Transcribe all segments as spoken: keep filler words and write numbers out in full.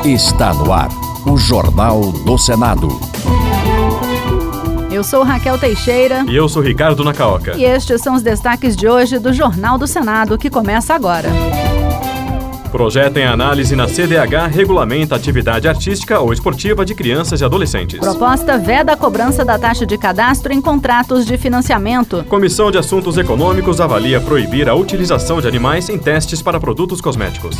Está no ar, o Jornal do Senado. Eu sou Raquel Teixeira. E eu sou Ricardo Nacaoca. E estes são os destaques de hoje do Jornal do Senado, que começa agora. Projeto em análise na C D H regulamenta a atividade artística ou esportiva de crianças e adolescentes. Proposta veda a cobrança da taxa de cadastro em contratos de financiamento. Comissão de Assuntos Econômicos avalia proibir a utilização de animais em testes para produtos cosméticos.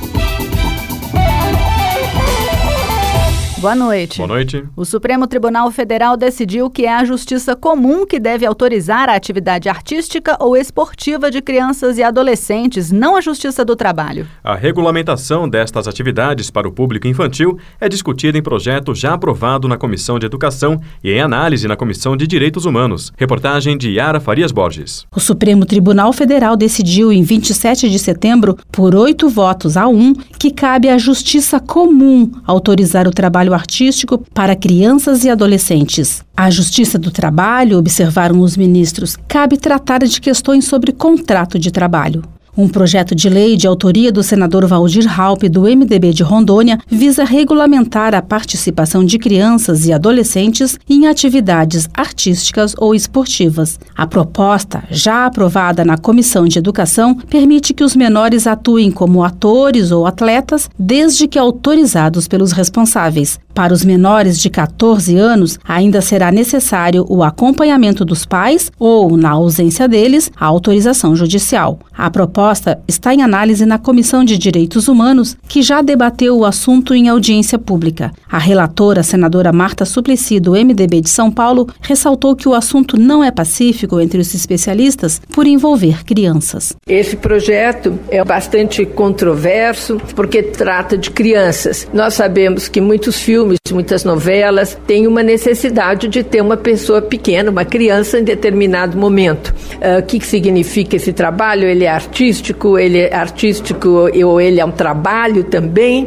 Boa noite. Boa noite. O Supremo Tribunal Federal decidiu que é a Justiça Comum que deve autorizar a atividade artística ou esportiva de crianças e adolescentes, não a Justiça do Trabalho. A regulamentação destas atividades para o público infantil é discutida em projeto já aprovado na Comissão de Educação e em análise na Comissão de Direitos Humanos. Reportagem de Yara Farias Borges. O Supremo Tribunal Federal decidiu em vinte e sete de setembro, por oito votos a um, que cabe à Justiça Comum autorizar o trabalho artístico para crianças e adolescentes. À Justiça do Trabalho, observaram os ministros, cabe tratar de questões sobre contrato de trabalho. Um projeto de lei de autoria do senador Waldir Raupp, do M D B de Rondônia, visa regulamentar a participação de crianças e adolescentes em atividades artísticas ou esportivas. A proposta, já aprovada na Comissão de Educação, permite que os menores atuem como atores ou atletas, desde que autorizados pelos responsáveis. Para os menores de catorze anos, ainda será necessário o acompanhamento dos pais ou, na ausência deles, a autorização judicial. A proposta está em análise na Comissão de Direitos Humanos, que já debateu o assunto em audiência pública. A relatora, a senadora Marta Suplicy, do M D B de São Paulo, ressaltou que o assunto não é pacífico entre os especialistas por envolver crianças. Esse projeto é bastante controverso porque trata de crianças. Nós sabemos que muitos filmes, muitas novelas têm uma necessidade de ter uma pessoa pequena, uma criança em determinado momento. Uh, o que significa esse trabalho? Ele é artístico, ele é artístico ou ele é um trabalho também?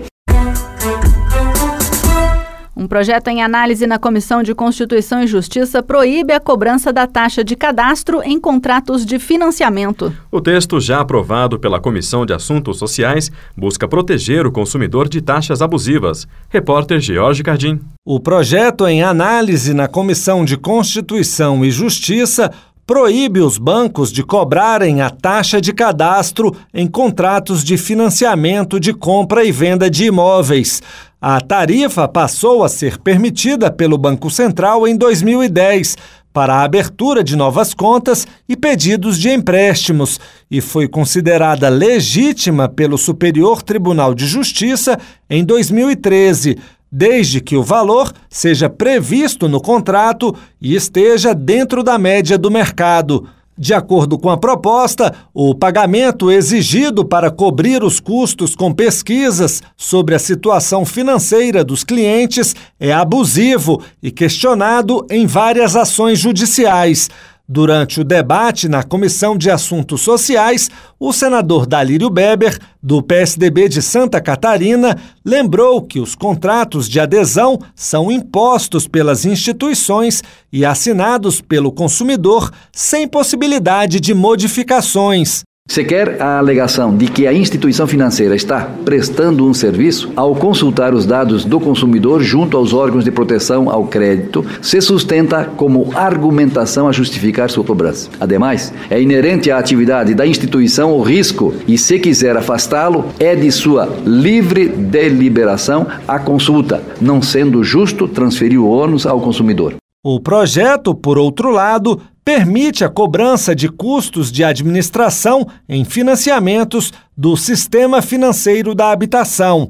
Um projeto em análise na Comissão de Constituição e Justiça proíbe a cobrança da taxa de cadastro em contratos de financiamento. O texto, já aprovado pela Comissão de Assuntos Sociais, busca proteger o consumidor de taxas abusivas. Repórter George Cardim. O projeto em análise na Comissão de Constituição e Justiça proíbe os bancos de cobrarem a taxa de cadastro em contratos de financiamento de compra e venda de imóveis. A tarifa passou a ser permitida pelo Banco Central em dois mil e dez para a abertura de novas contas e pedidos de empréstimos e foi considerada legítima pelo Superior Tribunal de Justiça em dois mil e treze, desde que o valor seja previsto no contrato e esteja dentro da média do mercado. De acordo com a proposta, o pagamento exigido para cobrir os custos com pesquisas sobre a situação financeira dos clientes é abusivo e questionado em várias ações judiciais. Durante o debate na Comissão de Assuntos Sociais, o senador Dalírio Beber, do P S D B de Santa Catarina, lembrou que os contratos de adesão são impostos pelas instituições e assinados pelo consumidor sem possibilidade de modificações. Sequer a alegação de que a instituição financeira está prestando um serviço ao consultar os dados do consumidor junto aos órgãos de proteção ao crédito se sustenta como argumentação a justificar sua cobrança. Ademais, é inerente à atividade da instituição o risco e, se quiser afastá-lo, é de sua livre deliberação a consulta, não sendo justo transferir o ônus ao consumidor. O projeto, por outro lado, permite a cobrança de custos de administração em financiamentos do Sistema Financeiro da Habitação.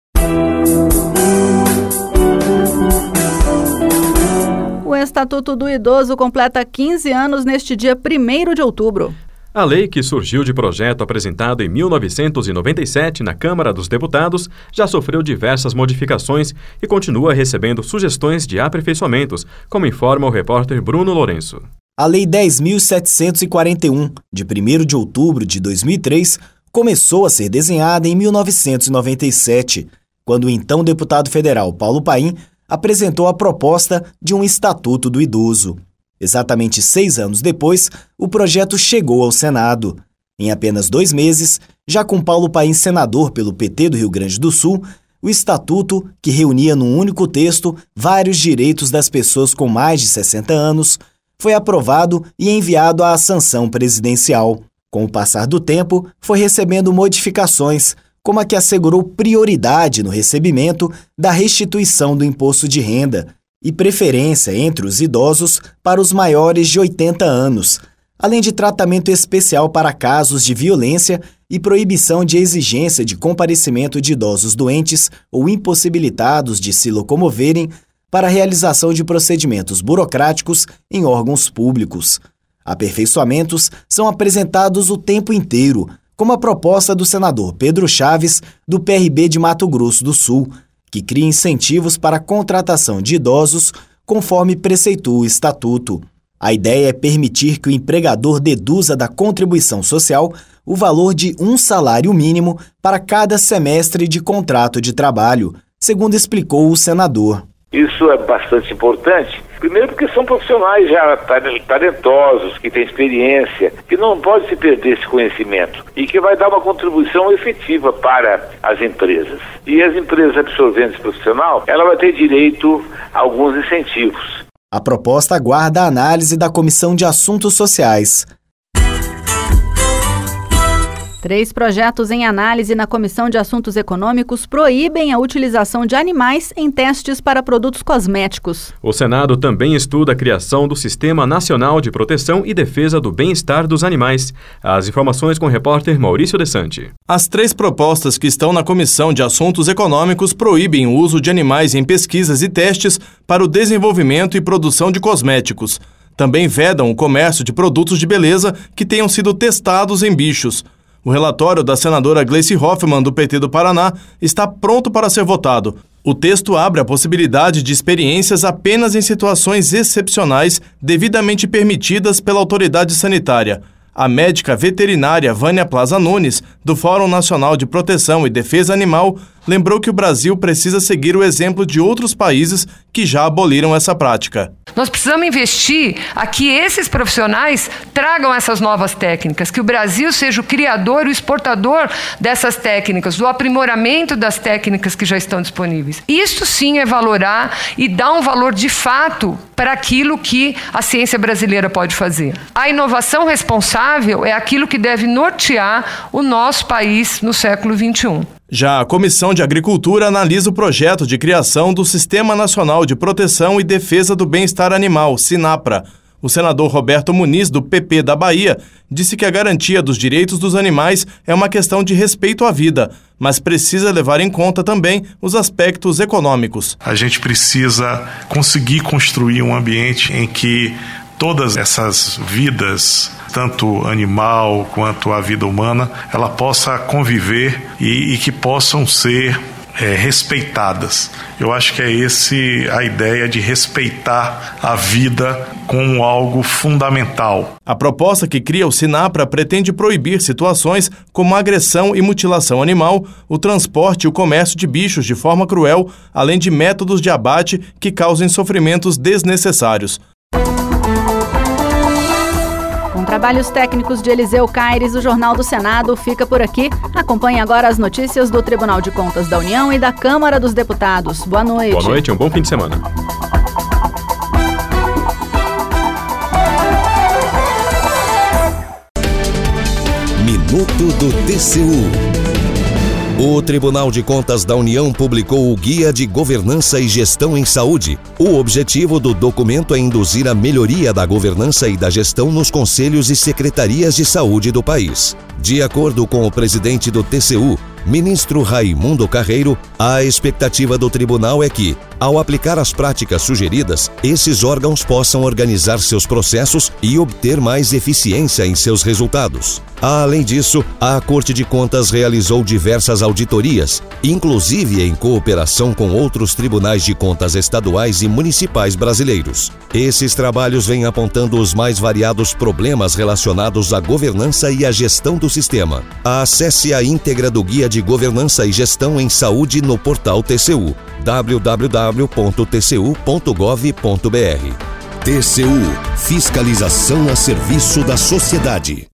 O Estatuto do Idoso completa quinze anos neste dia primeiro de outubro. A lei, que surgiu de projeto apresentado em mil novecentos e noventa e sete na Câmara dos Deputados, já sofreu diversas modificações e continua recebendo sugestões de aperfeiçoamentos, como informa o repórter Bruno Lourenço. A Lei dez mil setecentos e quarenta e um, de primeiro de outubro de dois mil e três, começou a ser desenhada em mil novecentos e noventa e sete, quando o então deputado federal Paulo Paim apresentou a proposta de um Estatuto do Idoso. Exatamente seis anos depois, o projeto chegou ao Senado. Em apenas dois meses, já com Paulo Paim senador pelo P T do Rio Grande do Sul, o Estatuto, que reunia num único texto vários direitos das pessoas com mais de sessenta anos, foi aprovado e enviado à sanção presidencial. Com o passar do tempo, foi recebendo modificações, como a que assegurou prioridade no recebimento da restituição do imposto de renda e preferência entre os idosos para os maiores de oitenta anos, além de tratamento especial para casos de violência e proibição de exigência de comparecimento de idosos doentes ou impossibilitados de se locomoverem para a realização de procedimentos burocráticos em órgãos públicos. Aperfeiçoamentos são apresentados o tempo inteiro, como a proposta do senador Pedro Chaves, do P R B de Mato Grosso do Sul, que cria incentivos para a contratação de idosos, conforme preceitua o Estatuto. A ideia é permitir que o empregador deduza da contribuição social o valor de um salário mínimo para cada semestre de contrato de trabalho, segundo explicou o senador. Isso é bastante importante, primeiro porque são profissionais já talentosos, que têm experiência, que não pode se perder esse conhecimento e que vai dar uma contribuição efetiva para as empresas. E as empresas absorvendo esse profissional, ela vai ter direito a alguns incentivos. A proposta aguarda a análise da Comissão de Assuntos Sociais. Três projetos em análise na Comissão de Assuntos Econômicos proíbem a utilização de animais em testes para produtos cosméticos. O Senado também estuda a criação do Sistema Nacional de Proteção e Defesa do Bem-Estar dos Animais. As informações com o repórter Maurício Desante. As três propostas que estão na Comissão de Assuntos Econômicos proíbem o uso de animais em pesquisas e testes para o desenvolvimento e produção de cosméticos. Também vedam o comércio de produtos de beleza que tenham sido testados em bichos. O relatório da senadora Gleice Hoffmann, do P T do Paraná, está pronto para ser votado. O texto abre a possibilidade de experiências apenas em situações excepcionais devidamente permitidas pela autoridade sanitária. A médica veterinária Vânia Plaza Nunes, do Fórum Nacional de Proteção e Defesa Animal, lembrou que o Brasil precisa seguir o exemplo de outros países que já aboliram essa prática. Nós precisamos investir a que esses profissionais tragam essas novas técnicas, que o Brasil seja o criador e o exportador dessas técnicas, do aprimoramento das técnicas que já estão disponíveis. Isso sim é valorar e dar um valor de fato para aquilo que a ciência brasileira pode fazer. A inovação responsável é aquilo que deve nortear o nosso país no século vinte e um. Já a Comissão de Agricultura analisa o projeto de criação do Sistema Nacional de Proteção e Defesa do Bem-Estar Animal, SINAPRA. O senador Roberto Muniz, do P P da Bahia, disse que a garantia dos direitos dos animais é uma questão de respeito à vida, mas precisa levar em conta também os aspectos econômicos. A gente precisa conseguir construir um ambiente em que todas essas vidas, tanto animal quanto a vida humana, ela possa conviver e, e que possam ser é, respeitadas. Eu acho que é esse a ideia de respeitar a vida como algo fundamental. A proposta que cria o SINAPRA pretende proibir situações como agressão e mutilação animal, o transporte e o comércio de bichos de forma cruel, além de métodos de abate que causem sofrimentos desnecessários. Com trabalhos técnicos de Eliseu Caires, o Jornal do Senado fica por aqui. Acompanhe agora as notícias do Tribunal de Contas da União e da Câmara dos Deputados. Boa noite. Boa noite e um bom fim de semana. Minuto do T C U. O Tribunal de Contas da União publicou o Guia de Governança e Gestão em Saúde. O objetivo do documento é induzir a melhoria da governança e da gestão nos conselhos e secretarias de saúde do país. De acordo com o presidente do T C U, ministro Raimundo Carreiro, a expectativa do tribunal é que, ao aplicar as práticas sugeridas, esses órgãos possam organizar seus processos e obter mais eficiência em seus resultados. Além disso, a Corte de Contas realizou diversas auditorias, inclusive em cooperação com outros tribunais de contas estaduais e municipais brasileiros. Esses trabalhos vêm apontando os mais variados problemas relacionados à governança e à gestão do sistema. Acesse a íntegra do Guia de Governança e Gestão em Saúde no portal T C U, w w w ponto t c u ponto gov ponto b r. T C U – Fiscalização a serviço da sociedade.